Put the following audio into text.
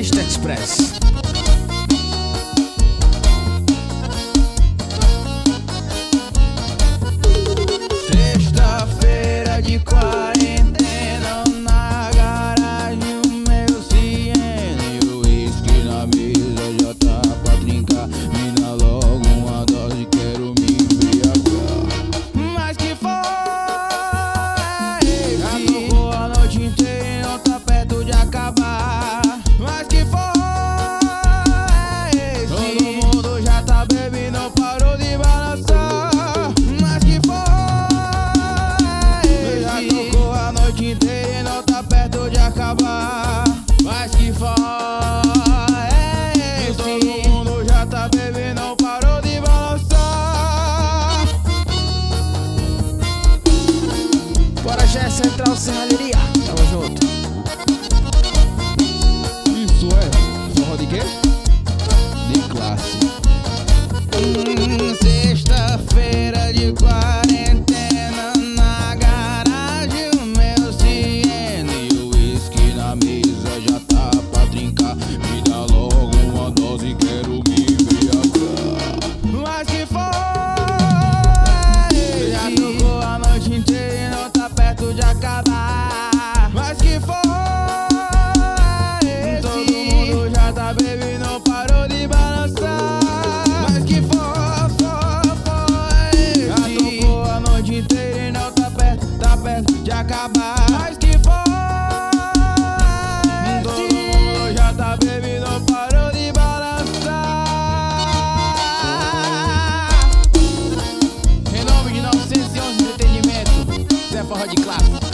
Artista Express. Sexta-feira de quarentena, na garagem o meu Ciene e o uísque na mesa já tá pra trincar. Me dá logo uma dose, quero me embriagar. Mas que foi esse? Já tocou a noite inteira e não tá perto de acabar. Mas que foi esse? Todo mundo já tá bebendo, não parou de balançar. Mas que foi esse? Já tocou a noite inteira e não tá perto de acabar. Mas que foi esse? Todo mundo já tá bebendo, não parou de balançar. Bora, já é Central Serralheria. Tamo junto. Isso é forró de quê? De classe. Sexta-feira de quarentena, na garagem o meu Ciene e o uísque na mesa já tá pra trincar. Me dá logo uma dose, quero me embriagar. Mas que foi esse? Já tocou a noite inteira e não tá perto de acabar. Mas que foi esse? Todo mundo já tá bebendo, não parou de balançar. Mas que foi esse? Já tocou a noite inteira e não tá perto de acabar. Mas que foi esse? Todo mundo já tá bebendo, não parou de balançar. Em nome de 911 Entretenimento, Zé Forró de Classe.